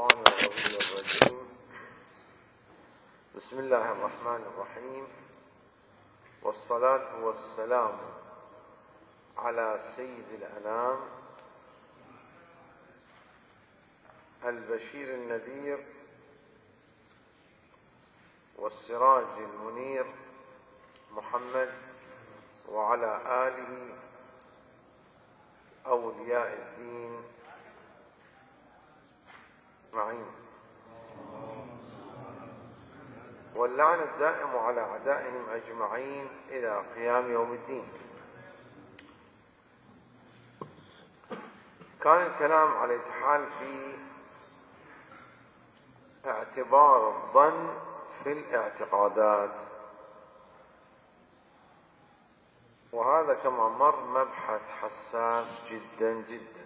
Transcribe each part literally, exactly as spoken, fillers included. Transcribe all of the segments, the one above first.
الشيطان الغوي الرجيم. بسم الله الرحمن الرحيم، والصلاة والسلام على سيد الأنام البشير النذير والسراج المنير محمد وعلى آله أولياء الدين معين، واللعن الدائم على أعدائهم أجمعين إلى قيام يوم الدين. كان الكلام على الاتحال في اعتبار الظن في الاعتقادات، وهذا كما مر مبحث حساس جدا جدا.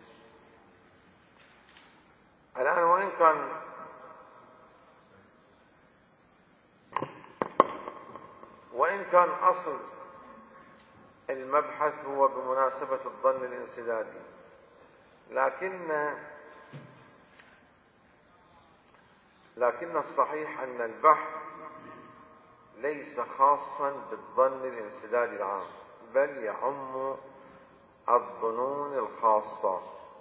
الآن وإن كان وإن كان أصل المبحث هو بمناسبة الظن الانسدادي، لكن لكن الصحيح أن البحث ليس خاصا بالظن الانسدادي العام، بل يعم الظنون الخاصة،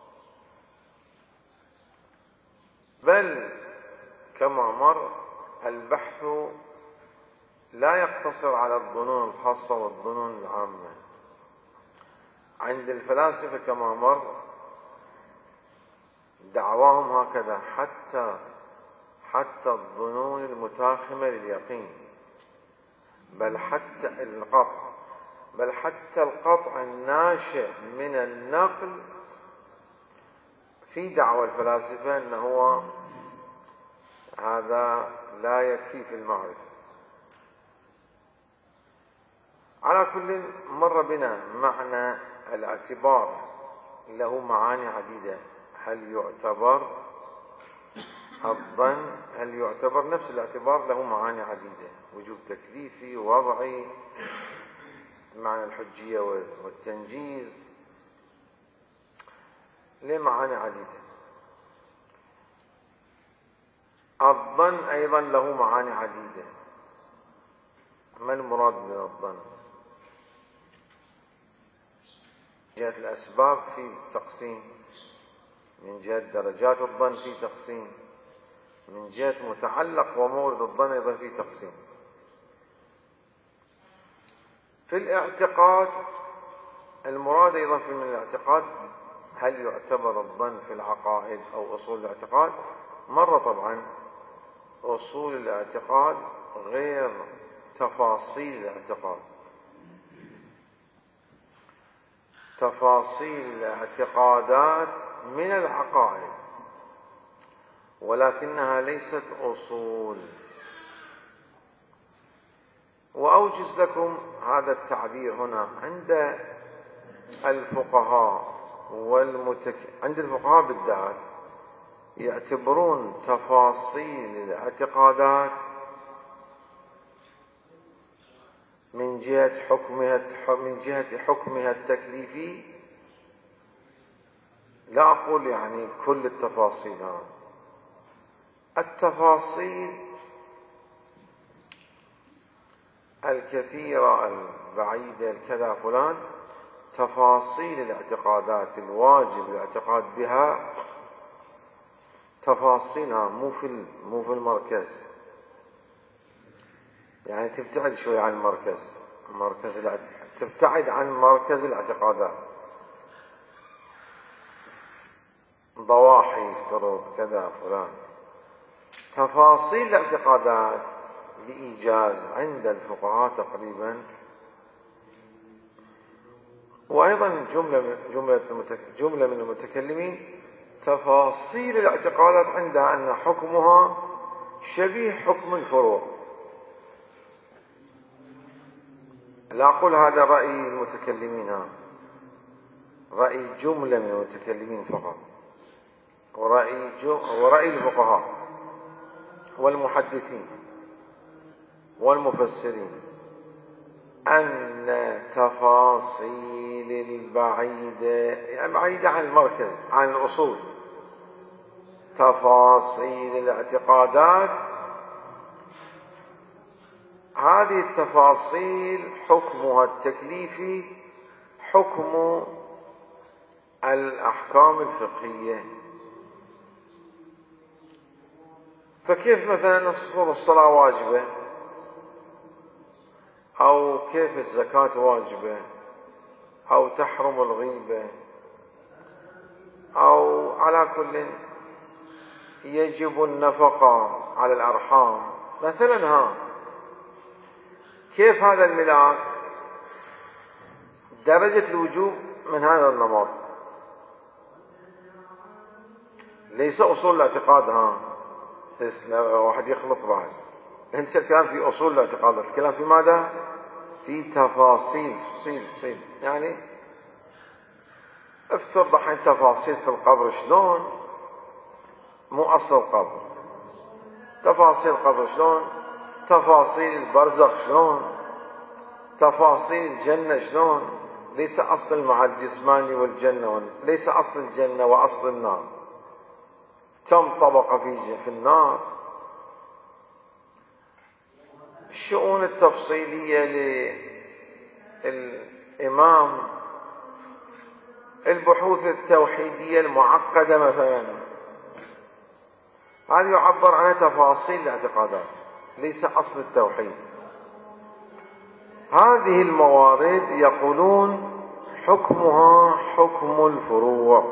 بل كما مر البحث لا يقتصر على الظنون الخاصة والظنون العامة. عند الفلاسفة كما مر دعواهم هكذا، حتى حتى الظنون المتاخمة لليقين، بل حتى القطع بل حتى القطع الناشئ من النقل في دعوى الفلاسفة أنه هو هذا لا يكفي في المعرفة. على كل مر بنا معنى الاعتبار له معاني عديدة. هل يعتبر الظن هل يعتبر نفس الاعتبار له معاني عديدة، وجوب تكليفي ووضعي، معنى الحجية والتنجيز، له معاني عديدة. الظن أيضا له معاني عديدة. ما المراد من الظن؟ من جهة الأسباب في تقسيم، من جهة درجات الظن في تقسيم، من جهة متعلق ومورد الظن أيضا في تقسيم. في الاعتقاد المراد أيضا في من الاعتقاد هل يعتبر الظن في العقائد أو أصول الاعتقاد؟ مرة طبعا أصول الاعتقاد غير تفاصيل الاعتقاد. تفاصيل الاعتقادات من العقائد، ولكنها ليست أصول. وأوجز لكم هذا التعبير هنا. عند الفقهاء والمتك... عند الفقهاء بالذات يعتبرون تفاصيل الاعتقادات من جهة حكمها من جهة حكمها التكليفي. لا أقول يعني كل التفاصيل، التفاصيل الكثيرة البعيدة الكذا فلان، تفاصيل الاعتقادات الواجب الاعتقاد بها تفاصيلها مو في مو في المركز، يعني تبتعد شوي عن المركز مركز تبتعد عن مركز الاعتقادات، ضواحي افترض كذا فلان. تفاصيل الاعتقادات بإيجاز عند الفقهاء تقريبا، وأيضا جملة جملة جملة من المتكلمين تفاصيل الاعتقادات عندها أن حكمها شبيه حكم الفروع. لا أقول هذا رأي المتكلمين، ها رأي جملة من المتكلمين فقط، ورأي ورأي الفقهاء والمحدثين والمفسرين، أن تفاصيل البعيدة يعني بعيدة عن المركز عن الأصول تفاصيل الاعتقادات. هذه التفاصيل حكمها التكليفي حكم الأحكام الفقهية. فكيف مثلا نصفر الصلاة واجبة، أو كيف الزكاة واجبة، أو تحرم الغيبة، أو على كل يجب النفقة على الأرحام مثلا. ها كيف هذا الملاك درجة الوجوب من هذا النمط؟ ليس أصول الاعتقاد. ها واحد يخلط بعد، ليس الكلام في أصول الاعتقاد، الكلام في ماذا؟ في تفاصيل. تفصيل تفصيل يعني افترض الحين تفاصيل في القبر شلون، مو أصل القبر، تفاصيل القبر شلون، تفاصيل البرزخ شلون، تفاصيل الجنة شلون. ليس أصل المع الجسماني والجنة، ليس أصل الجنة وأصل النار، كم طبقة في في النار. الشؤون التفصيلية للإمام، البحوث التوحيدية المعقدة مثلا، هذه يعبر عنها تفاصيل الاعتقادات، ليس أصل التوحيد. هذه الموارد يقولون حكمها حكم الفروع.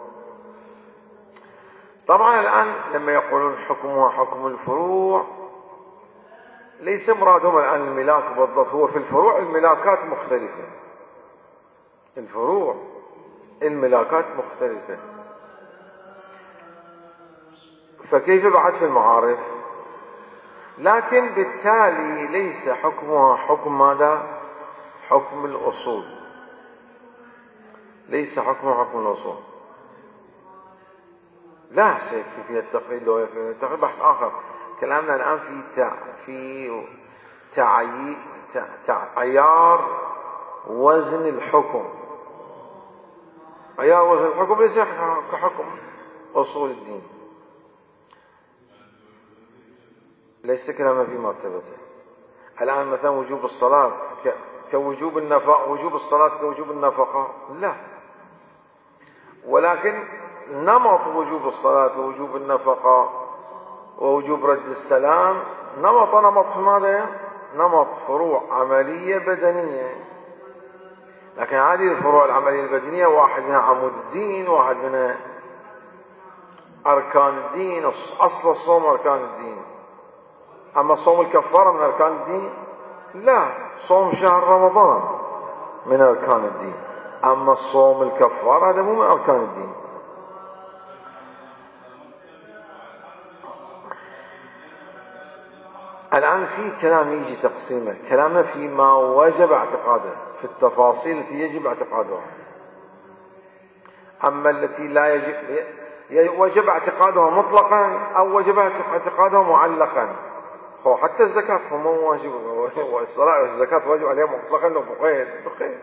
طبعا الآن لما يقولون حكمها حكم الفروع، ليس مرادهم الآن الملاك بالضبط، هو في الفروع الملاكات مختلفة، الفروع الملاكات مختلفة. فكيف بعد في المعارف؟ لكن بالتالي ليس حكمها حكم ماذا؟ حكم الأصول، ليس حكمها حكم الأصول. لا سيكفي فيها التقليد، لو التقليد بحث آخر. كلامنا الآن في تع... في تعي... تع... عيار وزن الحكم. عيار وزن الحكم ليس كحكم أصول الدين، ليس كلامنا في مرتبته. الآن مثلا وجوب الصلاة ك... كوجوب النفقة، وجوب الصلاة كوجوب النفقة، لا، ولكن نمط وجوب الصلاة ووجوب النفقة ووجوب رد السلام نمط نمط في ماذا؟ نمط فروع عملية بدنية. لكن هذه الفروع العملية البدنية واحد منها عمود الدين، واحد منها أركان الدين. أصل الصوم أركان الدين. أما صوم الكفارة من أركان الدين؟ لا، صوم شهر رمضان من أركان الدين، أما الصوم الكفارة هذا مو من أركان الدين. الآن في كلام يجي تقسيمه، كلامنا فيما وجب اعتقاده، في التفاصيل التي يجب اعتقادها. أما التي لا يجب، وجب اعتقادها مطلقا أو وجب اعتقادها معلقا. هو حتى الزكاة هو مو واجب، والصلاة والزكاة واجب عليها مطلقا لو بقيت بقيت.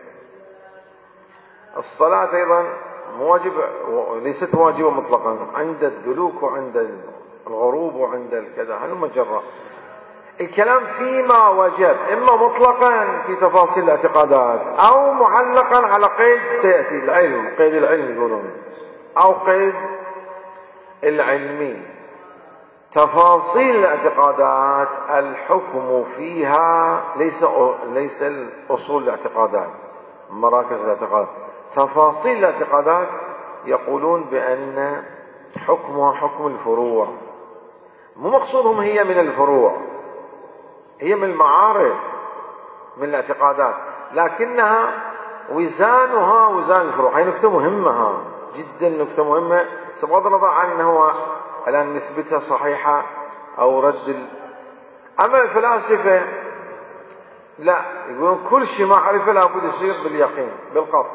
الصلاة أيضا واجب، ليست واجبة مطلقا، عند الدلوك وعند الغروب وعند الكذا، هل مجرى. الكلام فيما وجب إما مطلقا في تفاصيل الاعتقادات، أو معلقا على قيد سيأتي العلم، قيد العلم يقولون، أو قيد العلمي. تفاصيل الاعتقادات الحكم فيها ليس ليس الأصول الاعتقادات، مراكز الاعتقاد. تفاصيل الاعتقادات يقولون بأن حكمها حكم الفروع. مو مقصودهم هي من الفروع، هي من المعارف، من الاعتقادات، لكنها وزانها وزان الفروع. هي نكتة مهمة جدا، نكتة مهمة، بغض النظر عن أنه الآن نسبتها صحيحة أو رد ال... أما الفلاسفة لا، يقولون كل شيء معرفة لابد يصير باليقين بالقطع،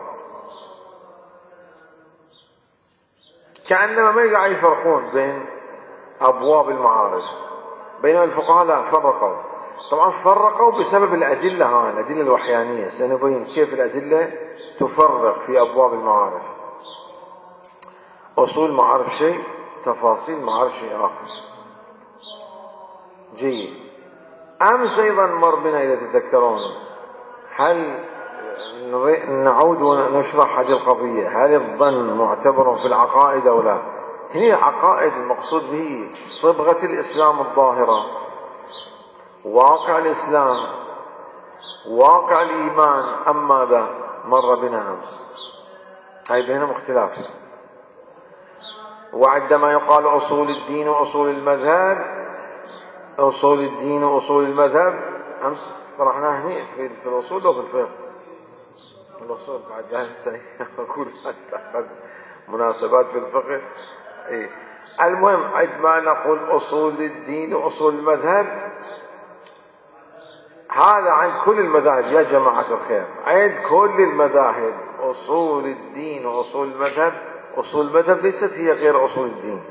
كأنما ما يقع يفرقون بين أبواب المعارف. بينما الفقهاء لا، فرقوا. طبعا فرقوا بسبب الأدلة، ها الأدلة الوحيانية. سنبين كيف الأدلة تفرق في أبواب المعارف. أصول المعارف شيء تفاصيل ما أعرف شيء آخر. جيد. أمس أيضا مر بنا إذا تتذكرون، هل نعود ونشرح هذه القضية، هل الظن معتبر في العقائد أو لا؟ هي العقائد المقصود به صبغة الإسلام الظاهرة، واقع الإسلام، واقع الإيمان، أم ماذا مر بنا أمس؟ هاي بينهم اختلاف. وعندما يقال أصول الدين وأصول المذهب، أصول الدين وأصول المذهب أمس طرحناه هنا في الأصول أو في الفقه؟ الأصول بعد جاهز السنة أقول مناسبات في الفقه. إيه. المهم عندما نقول أصول الدين وأصول المذهب، هذا عند كل المذاهب يا جماعة الخير، عند كل المذاهب أصول الدين وأصول المذهب. أصول المذهب ليست هي غير أصول الدين.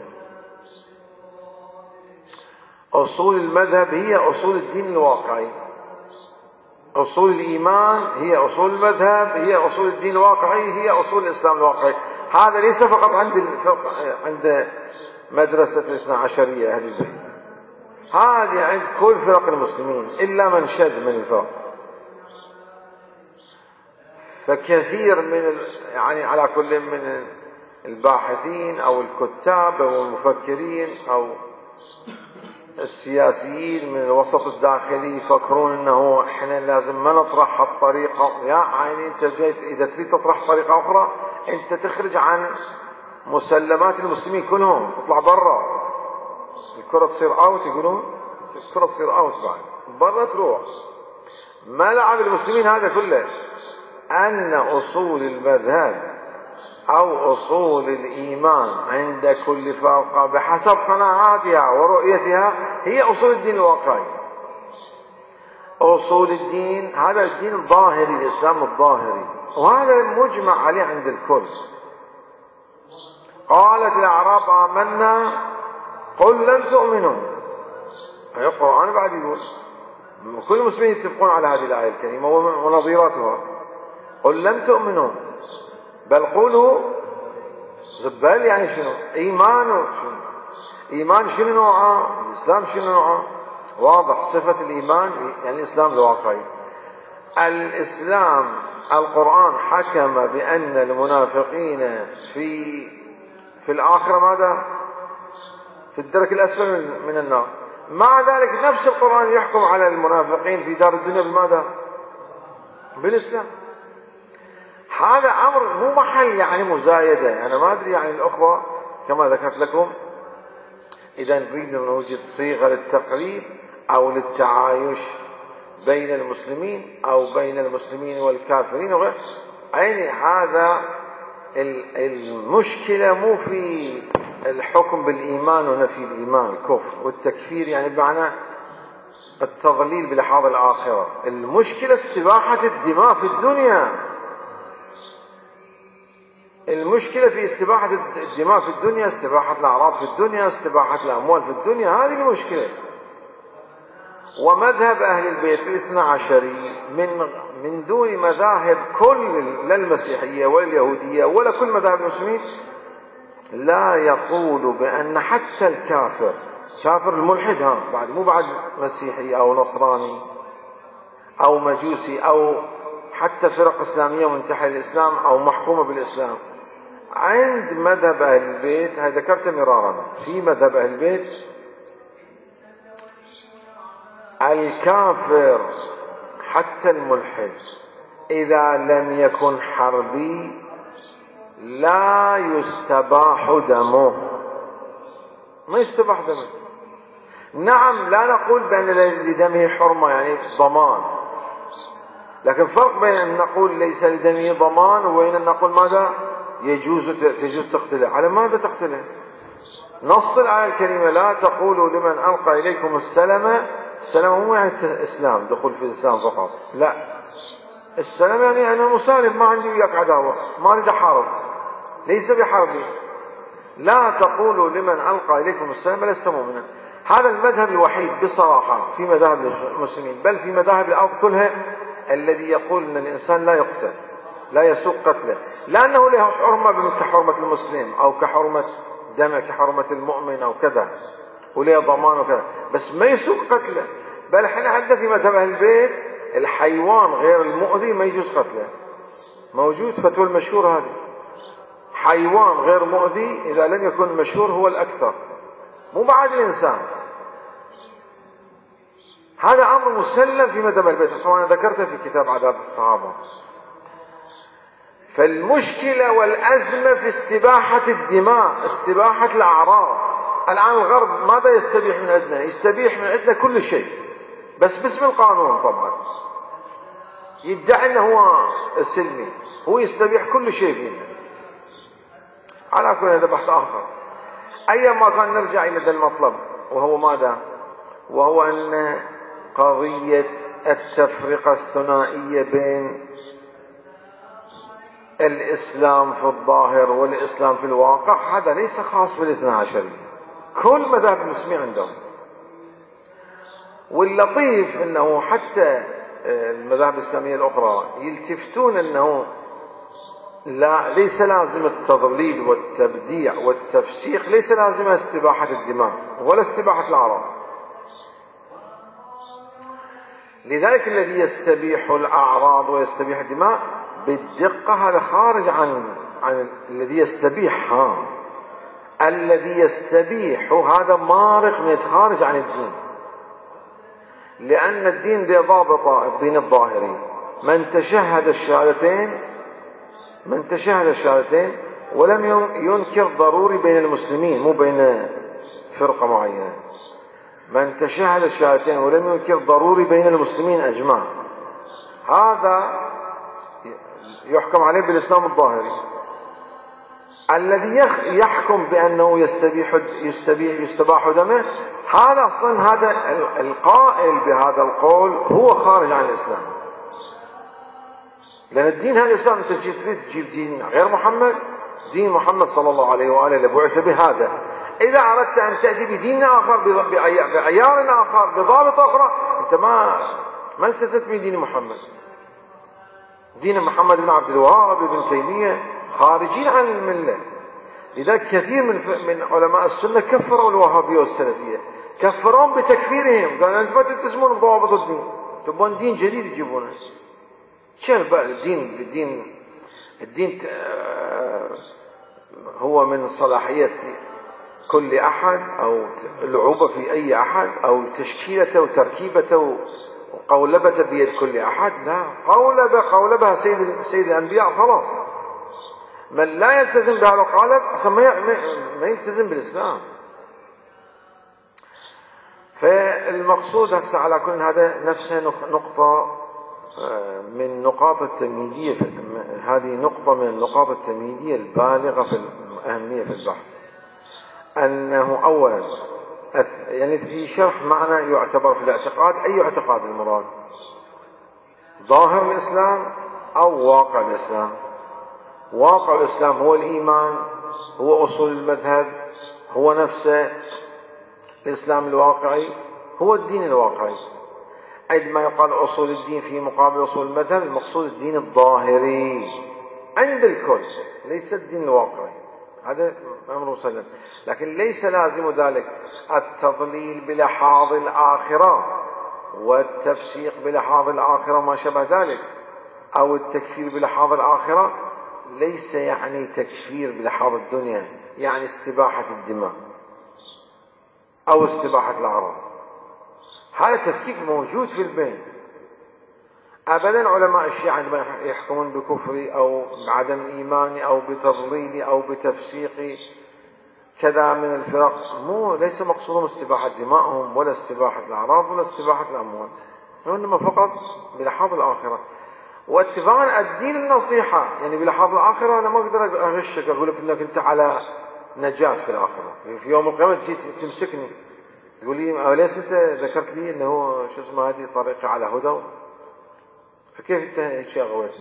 أصول المذهب هي أصول الدين الواقعي، أصول الإيمان هي أصول المذهب، هي أصول الدين الواقعي، هي أصول الإسلام الواقعي. هذا ليس فقط عند عند مدرسة الاثنى عشرية أهل البيت، هذه عند كل فرق المسلمين إلا من شذ من الفرق. فكثير من ال... يعني على كل من الباحثين أو الكتاب أو المفكرين أو السياسيين من الوسط الداخلي يفكرون انه احنا لازم ما نطرح الطريقة. يا عيني انت اذا تريد تطرح طريقة اخرى انت تخرج عن مسلمات المسلمين كلهم، تطلع برا الكرة تصير اوت، يقولون الكرة تصير اوت بعد برا تروح. ملعب المسلمين هذا كله ان اصول المذهب أو أصول الإيمان عند كل فرقة بحسب قناعاتها ورؤيتها هي أصول الدين الواقعي. أصول الدين هذا الدين الظاهري، الإسلام الظاهري، وهذا مجمع عليه عند الكل. قالت الأعراب آمنا قل لم تؤمنوا. أي القرآن بعد يقول كل المسلمين يتفقون على هذه الآية الكريمة ونظيراتها. قل لم تؤمنوا بل قولوا. بل يعني شنو؟ إيمان شنو؟ إيمان شنو نوعه؟ الإسلام شنو نوعه؟ واضح صفة الإيمان يعني الإسلام الواقعي. الإسلام القرآن حكم بأن المنافقين في في الآخرة ماذا؟ في الدرك الأسفل من النار. مع ذلك نفس القرآن يحكم على المنافقين في دار الدنيا بماذا؟ بالإسلام. هذا أمر مو محل يعني مزايدة. أنا ما أدري يعني الأخوة كما ذكرت لكم إذا نريد أن نوجد صيغة للتقريب أو للتعايش بين المسلمين أو بين المسلمين والكافرين وغير، يعني هذا المشكلة مو في الحكم بالإيمان ونفي الإيمان الكفر والتكفير يعني بمعنى التضليل بلحاظ الآخرة. المشكلة استباحة الدماء في الدنيا. المشكلة في استباحة الدماء في الدنيا، استباحة الأعراض في الدنيا، استباحة الأموال في الدنيا، هذه المشكلة. ومذهب أهل البيت الاثنى عشري من من دون مذاهب كل لا المسيحية ولا اليهودية ولا كل مذاهب المسلمين لا يقول بأن حتى الكافر كافر الملحد ها بعد مو بعد مسيحي أو نصراني أو مجوسي أو حتى فرق إسلامية منتحلة الإسلام أو محكومة بالإسلام، عند مذهب أهل البيت هذا ذكرت مرارا في مذهب أهل البيت الكافر حتى الملحد إذا لم يكن حربي لا يستباح دمه، ما يستباح دمه. نعم لا نقول بأن لدمه حرمة يعني ضمان، لكن فرق بين أن نقول ليس لدمه ضمان وبين أن نقول ماذا يجوز تجوز تقتله. على ماذا تقتله؟ نص الآية الكريمة لا تقولوا لمن ألقى إليكم السلام. السلام مو يعني الإسلام دخول في الإسلام فقط، لا، السلام يعني أنا مسالم ما عندي وياك عداوة ما أريد أحارب، ليس بحربي. لا تقولوا لمن ألقى إليكم السلام لست مؤمنا. هذا المذهب الوحيد بصراحة في مذاهب المسلمين بل في مذاهب الأرض كلها الذي يقول أن الإنسان لا يقتل لا يسوق قتله لأنه له حرمة كحرمة المسلم أو كحرمة دمه كحرمة المؤمن أو كذا وليه ضمان وكذا، بس ما يسوق قتله. بل احنا عندنا في مذهب أهل البيت الحيوان غير المؤذي ما يجوز قتله، موجود فتوى المشهور هذه، حيوان غير مؤذي إذا لم يكن المشهور هو الأكثر، مو بعد الإنسان. هذا أمر مسلم في مذهب البيت، طبعا ذكرته في كتاب عادات الصحابة. فالمشكلة والأزمة في استباحة الدماء، استباحة الأعراض. الآن الغرب ماذا يستبيح من عندنا؟ يستبيح من عندنا كل شيء، بس باسم القانون طبعا، يدعي أنه هو سلمي، هو يستبيح كل شيء فينا. على كل هذا بحث آخر. أيما كان نرجع إلى هذا المطلب، وهو ماذا؟ وهو أن قضية التفرقة الثنائية بين الإسلام في الظاهر والإسلام في الواقع هذا ليس خاص بالاثنى عشرية، كل مذاهب المسلمين عندهم. واللطيف أنه حتى المذاهب الإسلامية الأخرى يلتفتون أنه لا، ليس لازم التضليل والتبديع والتفسيق، ليس لازم استباحة الدماء ولا استباحة الأعراض. لذلك الذي يستبيح الأعراض ويستبيح الدماء بالدقة هذا خارج عن عن الذي يستبيح. ها الذي يستبيح هذا مارق من خارج عن الدين، لأن الدين ذي ضابطة، الدين الظاهري من تشهد الشهادتين من تشهد الشهادتين ولم ينكر ضروري بين المسلمين، مو بين فرقة معينة، من تشهد الشهادتين ولم ينكر ضروري بين المسلمين أجمع، هذا يحكم عليه بالإسلام الظاهري. الذي يحكم بأنه يستبيح يستبيح يستباح دمه، هذا أصلا هذا القائل بهذا القول هو خارج عن الإسلام، لأن الدين هذا الإسلام. أنت تريد تجيب دين غير محمد، دين محمد صلى الله عليه وآله اللي بعث به هذا. إذا أردت أن تأتي بدين آخر بعيار آخر بضابط أخرى، أنت ما ما التزمت بدين محمد. دين محمد بن عبد الوهاب بن تيمية خارجين عن الملة. لذلك كثير من من علماء السنة كفروا الوهابية والسلفية، كفرهم بتكفيرهم، قالوا أنتم ما تلتزمون بضوابط الدين، تبون دين جديد يجيبونه. شوف بقى الدين الدين الدين هو من صلاحية كل أحد، أو العوبة في أي أحد، أو تشكيلته وتركيبته وقولبته بيد كل أحد. لا، قولبة قولبها سيد سيد الأنبياء خلاص. من لا يلتزم بهذا القالب أصلا ما يلتزم بالإسلام. فالمقصود هسه على كل هذا نفسها نقطة من نقاط التمهيدية، هذه نقطة من النقاط التمهيدية البالغة في الأهمية في البحث، أنه أولا يعني في شرح معنى يعتبر في الاعتقاد. أي اعتقاد المراد؟ ظاهر الإسلام أو واقع الإسلام؟ واقع الإسلام هو الإيمان، هو أصول المذهب، هو نفسه الإسلام الواقعي، هو الدين الواقعي. عندما يقال أصول الدين في مقابل أصول المذهب، المقصود الدين الظاهري عند الكل، ليس الدين الواقعي. هذا أمر مسلم، لكن ليس لازم ذلك التضليل بلحاظ الآخرة والتفسيق بلحاظ الآخرة وما شابه ذلك، أو التكفير بلحاظ الآخرة ليس يعني تكفير بلحاظ الدنيا، يعني استباحة الدماء أو استباحة الأعراض. هذا تفكيك موجود في البين. أبدا علماء الشيعة عندما يحكمون بكفري أو بعدم إيماني أو بتضليلي أو بتفسيقي كذا من الفرق، مو ليس مقصودهم استباحة دمائهم ولا استباحة الأعراض ولا استباحة الأموال، وإنما فقط بلحاظ الآخرة. واتباعا الدين النصيحة، يعني بلحاظ الآخرة أنا ما أقدر أغشك أقول لك إنك أنت على نجاة في الآخرة، في يوم القيامة تجي تمسكني تقول لي أليس أنت ذكرت لي أنه شو اسمه هذه طريقة على هدى، فكيف أنت هيك أغويتني؟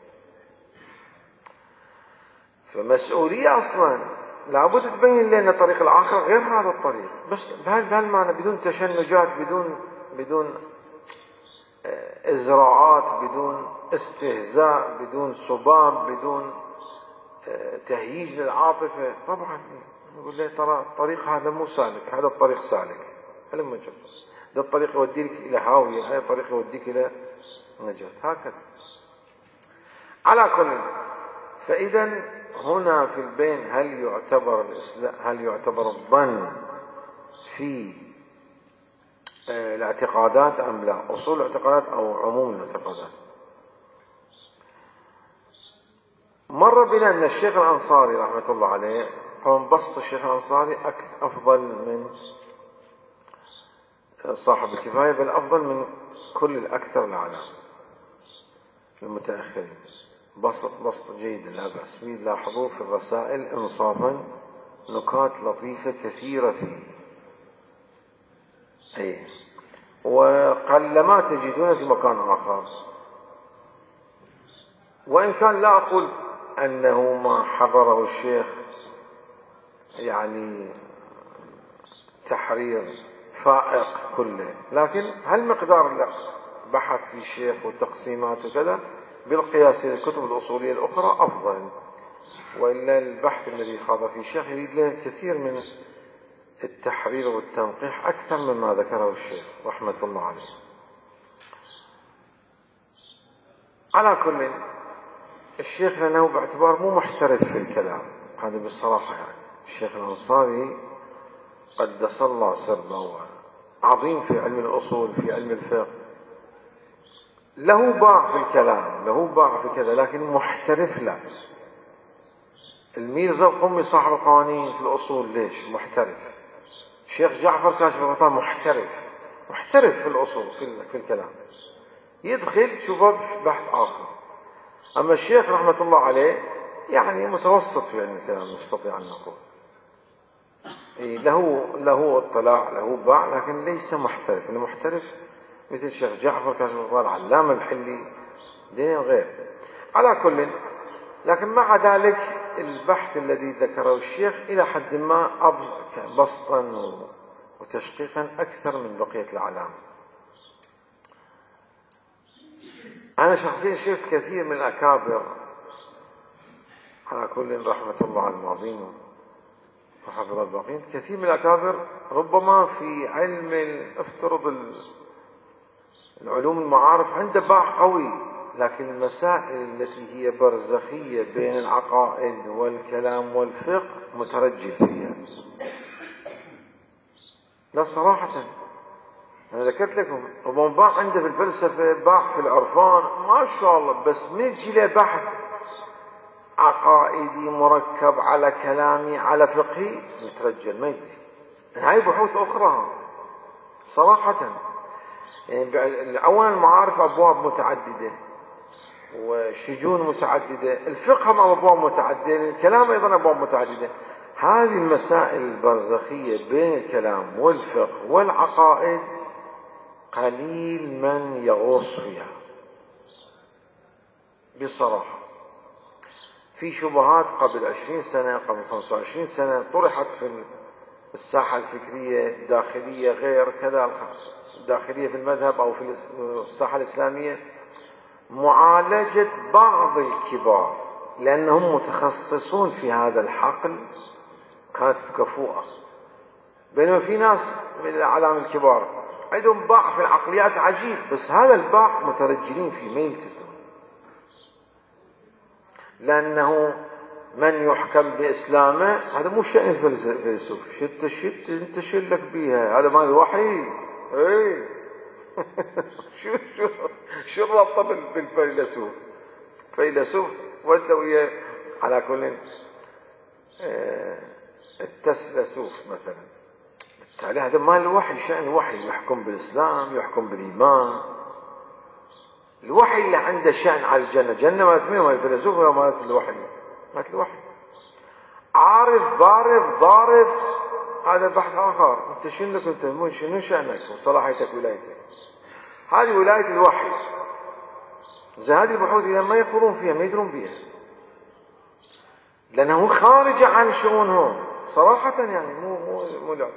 فمسؤولية أصلا لابد تبين لنا طريق الآخرة غير هذا الطريق، بس بهالمعنى بدون تشنجات، بدون بدون إزراعات، بدون استهزاء، بدون صباب، بدون تهييج للعاطفة. طبعا يقول له ترى الطريق هذا مو سالك، هذا الطريق سالك، هلما جرب، هذا الطريق يوديك إلى هاوية، هذا الطريق يوديك إلى نجاة، هكذا. على كل، فإذا هنا في البين هل يعتبر الإسلام، هل يعتبر الظن في الاعتقادات أم لا؟ أصول الاعتقادات أو عموم الاعتقادات؟ مر بنا أن الشيخ الأنصاري رحمة الله عليه، طبعا بسط الشيخ الأنصاري أفضل من صاحب الكفاية، بل أفضل من كل الأكثر الأعلام المتأخرين، بسط بسط جيد لا بأس به. لاحظوا في الرسائل إنصافا نكات لطيفة كثيرة فيه، أي وقلما تجدون في مكان آخر. وإن كان لا أقول أنه ما حرره الشيخ يعني تحرير فائق كله، لكن هل مقدار بحث في الشيخ والتقسيمات وكذا بالقياس الكتب الأصولية الأخرى أفضل، وإلا البحث الذي خاض فيه الشيخ يريد له كثير من التحرير والتنقيح أكثر مما ذكره الشيخ رحمة الله عليه. على كل، الشيخ لأنه باعتبار مو محترف في الكلام، هذا بالصراحة يعني الشيخ الأنصاري قدس الله سره، عظيم في علم الأصول، في علم الفقه، له باع في الكلام، له باع في كذا، لكن محترف لا. الميرزا القمي صاحب القوانين في الأصول ليش محترف؟ الشيخ جعفر كاشف الغطاء محترف، محترف في الأصول في الكلام، يدخل شوفه بحث آخر. أما الشيخ رحمة الله عليه يعني متوسط في علم الكلام، نستطيع أن نقول له له اطلاع، له باع، لكن ليس محترف. المحترف مثل الشيخ جعفر كاشف الغطاء، العلامة الحلي، دين غير. على كل، لكن مع ذلك البحث الذي ذكره الشيخ إلى حد ما بسطا وتشقيقا أكثر من بقية العلامة. أنا شخصيا شفت كثير من الأكابر، على كل رحمة الله على الماضين وحفظ الباقين، كثير من الأكابر ربما في علم افترض العلوم المعارف عنده باع قوي، لكن المسائل التي هي برزخية بين العقائد والكلام والفقه مترجل فيها. لا صراحة أنا ذكرت لكم ربما باع عنده في الفلسفة، باع في العرفان ما شاء الله، بس من يجي له بحث عقائدي مركب على كلامي على فقهي مترجل، ما يدري. هاي بحوث أخرى صراحة. يعني أولا المعارف أبواب متعددة وشجون متعددة، الفقه هم أبواب متعددة، الكلام أيضا أبواب متعددة. هذه المسائل البرزخية بين الكلام والفقه والعقائد قليل من يغوص فيها بصراحة. في شبهات قبل عشرين سنة، قبل خمسة وعشرين سنة طرحت في الساحة الفكرية الداخلية غير كذا، داخلية في المذهب أو في الساحة الإسلامية، معالجة بعض الكبار لأنهم متخصصون في هذا الحقل كانت كفوءة، بينما في ناس من الأعلام الكبار عندهم باع في العقليات عجيب، بس هذا الباع مترجلين فيه ما يلتفتون، لأنه من يحكم بإسلامه هذا مو شأن الفيلسوف، شت شت انت شلك بيها، هذا ما الوحي. ايه شو شو شو الربط بالفيلسوف؟ فيلسوف ودوا على كل التسلسوف مثلا، بالتالي هذا ما الوحي، شأن الوحي يحكم بالإسلام، يحكم بالإيمان. الوحي اللي عنده شأن على الجنة، جنة مالت مين؟ مالت الفيلسوف ولا مالت الوحي؟ مالت الوحي. عارف بارف ضارف هذا بحث آخر، انت شنك، انت شنو شأنك وصلاحيتك ولايتك، هذه ولاية الوحي. زي هذه البحوث إذا ما يقرون فيها ما يدرون بها، لأنه خارج عن شؤونهم صراحة، يعني مو مو مو لعب.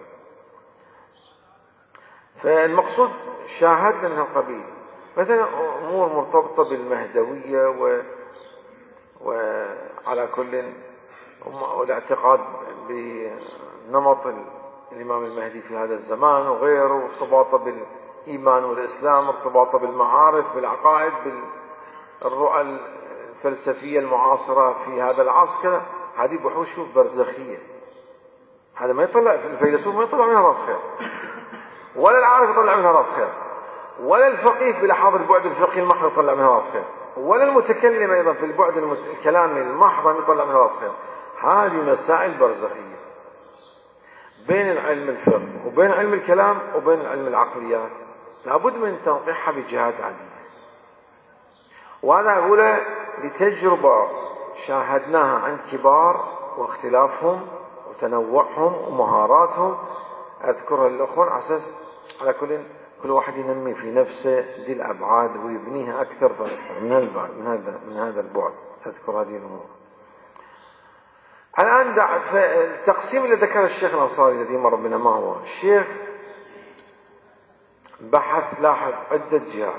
فالمقصود شاهدنا من هالقبيل، مثلا أمور مرتبطة بالمهدوية و وعلى كل والاعتقاد بنمط الإمام المهدي في هذا الزمان وغيره، ارتباطه بالإيمان والإسلام، ارتباطه بالمعارف بالعقائد بالرؤى الفلسفية المعاصرة في هذا العصر كذا. هذه بحوث شوف برزخية، هذا ما يطلع الفيلسوف ما يطلع منها راس خير، ولا العارف يطلع منها راس خير، ولا الفقيه بلحاظ البعد الفقهي المحض يطلع منها راس خير، ولا المتكلم أيضا في البعد الكلامي المحض يطلع منها راس خير. هذه مسائل برزخية بين العلم الفقه وبين علم الكلام وبين علم العقليات، لابد من تنقيحها بجهات عديدة. وهذا أقوله لتجربة شاهدناها عند كبار واختلافهم وتنوعهم ومهاراتهم، أذكرها للأخوان على أساس على كل كل واحد ينمي في نفسه دي الأبعاد ويبنيها أكثر فأكثر من هذا من هذا من هذا البعد. أذكر هذه الأمور. الآن التقسيم اللي ذكره الشيخ الأنصاري الذي مر بنا ما هو؟ الشيخ بحث لاحظ عدة جهات،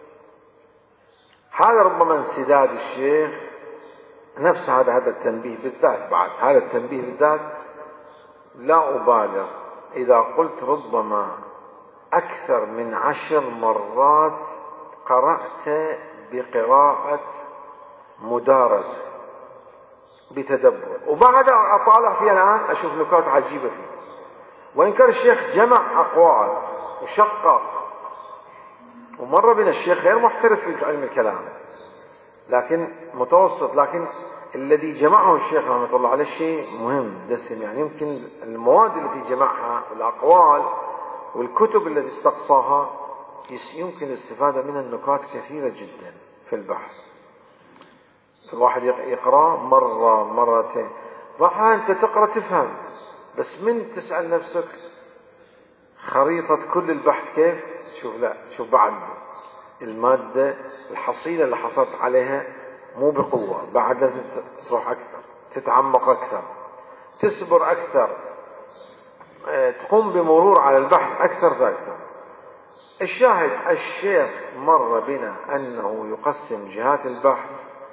هذا ربما انسداد الشيخ نفس هذا هذا التنبيه بالذات. بعد هذا التنبيه بالذات لا أبالغ إذا قلت ربما أكثر من عشر مرات قرأت بقراءة مدارسة بتدبر، وبعد أطالع فيها الآن أشوف نكات عجيبة فيه. وإن كان الشيخ جمع أقوال وشقق، ومر بنا الشيخ غير محترف في علم الكلام لكن متوسط، لكن الذي جمعه الشيخ رحمة الله عليه شيء مهم دسم. يعني يمكن المواد التي جمعها الأقوال والكتب التي استقصاها يمكن الاستفادة منها النكات كثيرة جدا في البحث. الواحد يقرأ مرة مرتين، راح أنت تقرأ تفهم، بس من تسأل نفسك خريطة كل البحث كيف، شوف لا شوف بعد المادة الحصيلة اللي حصلت عليها مو بقوة، بعد لازم تروح أكثر، تتعمق أكثر، تصبر أكثر، تقوم بمرور على البحث أكثر فأكثر. الشاهد الشيخ مر بنا أنه يقسم جهات البحث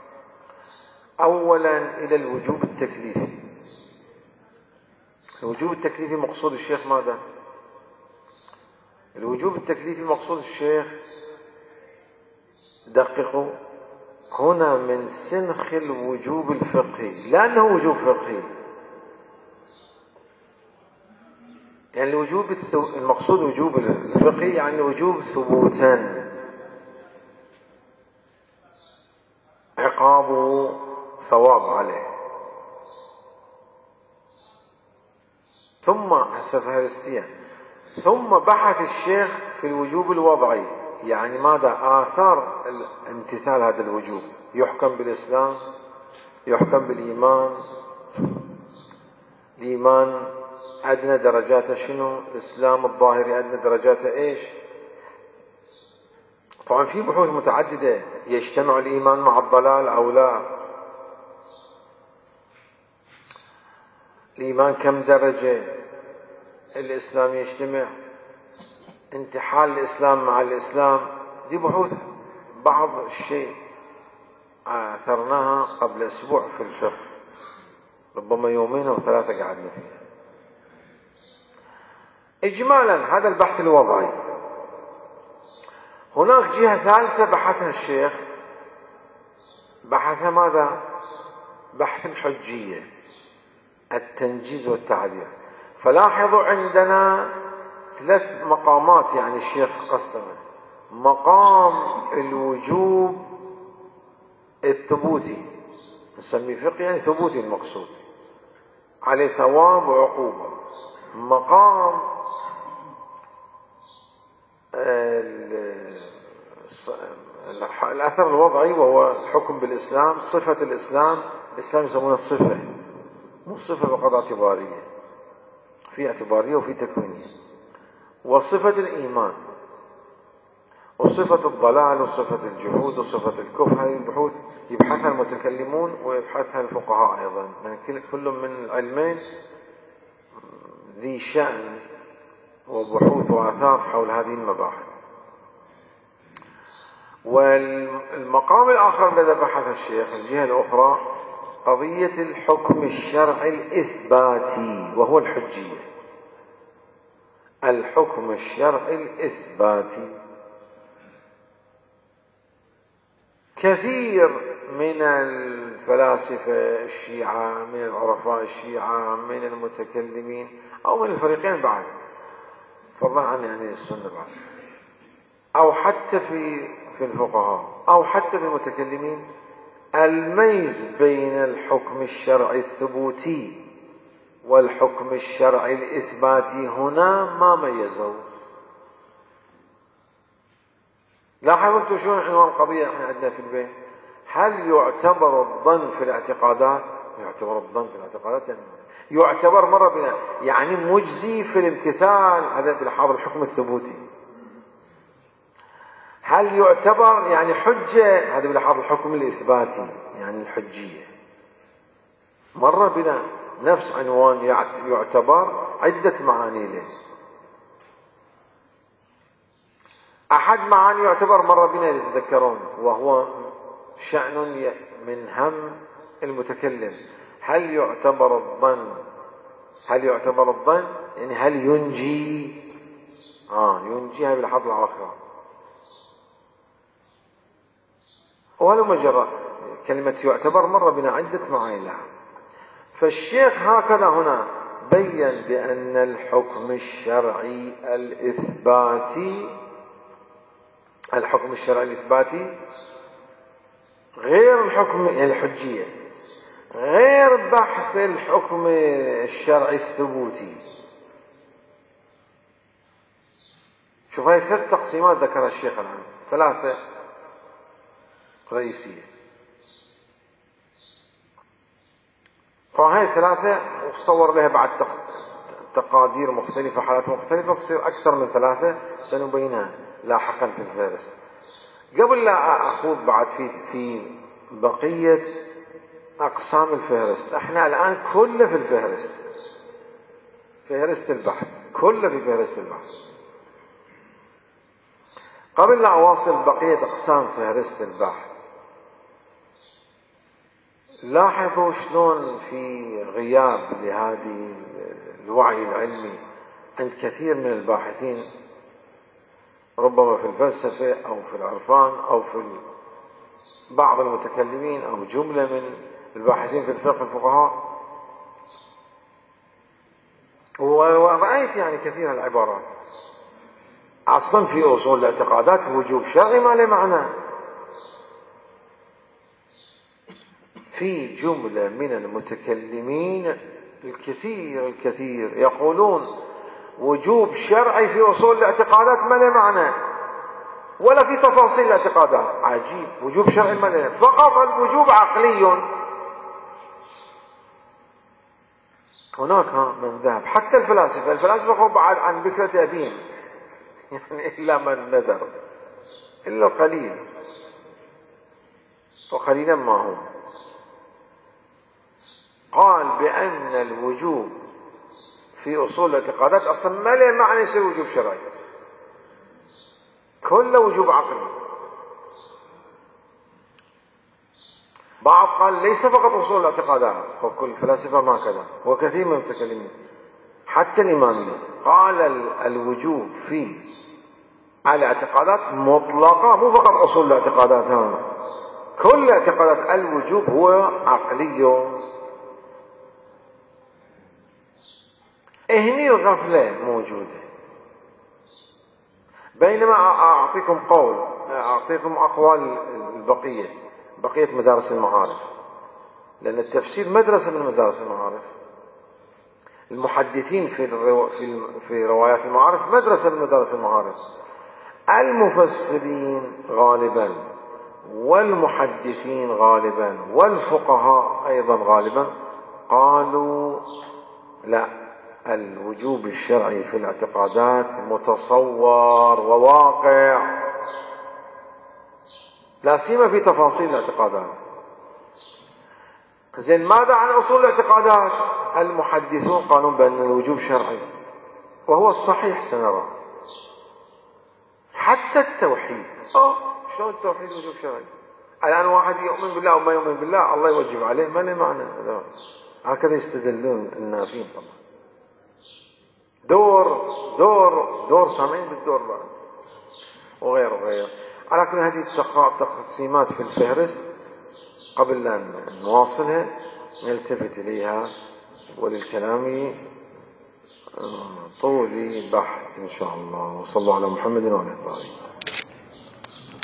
أولا إلى الوجوب التكليفي. الوجوب التكليفي مقصود الشيخ ماذا؟ الوجوب التكليفي مقصود الشيخ دققوا هنا من سنخ الوجوب الفقهي، لأنه وجوب فقهي. يعني الوجوب المقصود وجوب الفقهي يعني وجوب ثبوتا، عقابه ثواب عليه. ثم السفهرستية ثم بحث الشيخ في الوجوب الوضعي، يعني ماذا؟ آثار امتثال هذا الوجوب. يحكم بالإسلام، يحكم بالإيمان، الإيمان أدنى درجاته شنو؟ الإسلام الظاهري أدنى درجاته إيش؟ طبعا في بحوث متعددة، يجتمع الإيمان مع الضلال أو لا؟ الإيمان كم درجة؟ الإسلام يجتمع؟ انتحال الإسلام مع الإسلام؟ دي بحوث بعض الشيء أثرناها قبل أسبوع في الفقه، ربما يومين أو ثلاثة قعدنا فيها. إجمالا هذا البحث الوضعي. هناك جهة ثالثة بحثها الشيخ، بحثها ماذا؟ بحث الحجية، التنجيز والتعديل. فلاحظوا عندنا ثلاث مقامات، يعني الشيخ قسمه: مقام الوجوب الثبوتي نسميه فقه، يعني ثبوتي المقصود عليه ثواب وعقوبة. مقام الأثر الوضعي وهو الحكم بالإسلام، صفة الإسلام. الإسلام يسمونه الصفة، مو صفة فقط اعتبارية، في اعتبارية وفي تكوينية. وصفة الإيمان، وصفة الضلال، وصفة الجحود، وصفة الكفر. هذه البحوث يبحثها المتكلمون ويبحثها الفقهاء أيضا، يعني كل من العلمين ذي شأن وبحوث وآثار حول هذه المباحث. والمقام الآخر الذي بحث الشيخ، الجهة الأخرى، قضية الحكم الشرعي الإثباتي وهو الحجية. الحكم الشرعي الإثباتي كثير من الفلاسفة الشيعة، من العرفاء الشيعة، من المتكلمين أو من الفريقين بعد، فضلا عن يعني السنة بعد، أو حتى في في الفقهاء أو حتى في المتكلمين، الميز بين الحكم الشرعي الثبوتي والحكم الشرعي الإثباتي هنا ما ميزوا. لاحظوا انتم شلون عنوان القضية احنا عندنا في البيت؟ هل يعتبر الظن في الاعتقادات؟ يعتبر الظن في الاعتقادات يعني يعتبر مرة بنا يعني مجزي في الامتثال، هذا بلحاظ الحكم الثبوتي. هل يعتبر يعني حجة؟ هذا بلحاظ الحكم الإثباتي يعني الحجية. مرة بنا نفس عنوان يعتبر عدة معاني له. أحد معاني يعتبر مرة بنا يتذكرون، وهو شأن من هم المتكلم. هل يعتبر الظن هل يعتبر الظن يعني هل ينجي آه ينجيها بلحظ الآخرة. وهذا مجرد كلمة يعتبر مرة بنا عدة معاني لها. فالشيخ هكذا هنا بين بأن الحكم الشرعي الإثباتي الحكم الشرعي الإثباتي غير الحكم يعني الحجية، غير بحث الحكم الشرعي الثبوتي. شوف هاي ثلاث تقسيمات ذكرها الشيخ الآن، ثلاثة رئيسية. فهاي ثلاثة وصور لها بعد تقادير مختلفة، حالات مختلفة، تصير أكثر من ثلاثة سنبينها لاحقا في الفهرست. قبل لا أخوض بعد في في بقية أقسام الفهرست، احنا الآن كله في الفهرست، فهرست البحث كله في فهرست البحث. قبل لا أواصل بقية أقسام فهرست البحث، لاحظوا شلون في غياب لهذه الوعي العلمي عند كثير من الباحثين، ربما في الفلسفة أو في العرفان أو في بعض المتكلمين أو جملة من الباحثين في الفقه الفقهاء. ورأيت يعني كثير من العبارات أصلا في أصول الاعتقادات وجوب شرعي ما له معنى. في جملة من المتكلمين الكثير الكثير يقولون وجوب شرعي في أصول الاعتقادات ما له معنى، ولا في تفاصيل الاعتقادات. عجيب، وجوب شرعي ما له، فقط الوجوب عقلي. هناك ها من ذهب حتى الفلاسفة الفلاسفة بعد عن بكرة أبيهم يعني إلا من نذر، إلا القليل وقليلا ما هم، قال بأن الوجوب في أصول الاعتقادات أصلا ما له معنى يصير وجوب شرعي، كله وجوب عقلي. بعض قال ليس فقط أصول الاعتقادات، فكل الفلاسفة ما كذا، وكثير من المتكلمين حتى الإمامية قال الوجوب في الاعتقادات مطلقة، مو فقط أصول الاعتقادات، ها كل الاعتقادات الوجوب هو عقلي. هني الغفلة موجودة. بينما أعطيكم قول أعطيكم أقوال البقية بقية مدارس المعارف، لأن التفسير مدرسة من مدارس المعارف. المحدثين في الرو... في في روايات المعارف مدرسة من مدارس المعارف. المفسرين غالبا والمحدثين غالبا والفقهاء أيضا غالبا قالوا لا، الوجوب الشرعي في الاعتقادات متصور وواقع، لا سيما في تفاصيل الاعتقادات. زين ماذا عن أصول الاعتقادات؟ المحدثون قالوا بأن الوجوب شرعي، وهو الصحيح سنرى. حتى التوحيد، اه شلون التوحيد وجوب شرعي؟ الآن واحد يؤمن بالله وما يؤمن بالله الله يوجب عليه، ما له معنى. هكذا يستدلون النافين. طبعا دور دور دور سامعين بالدور بعد وغير وغير. على كل هذه التقسيمات في الفهرست قبل أن نواصلها نلتفت إليها، وللكلام طول بحث إن شاء الله. وصلى الله على محمد وعلى آله.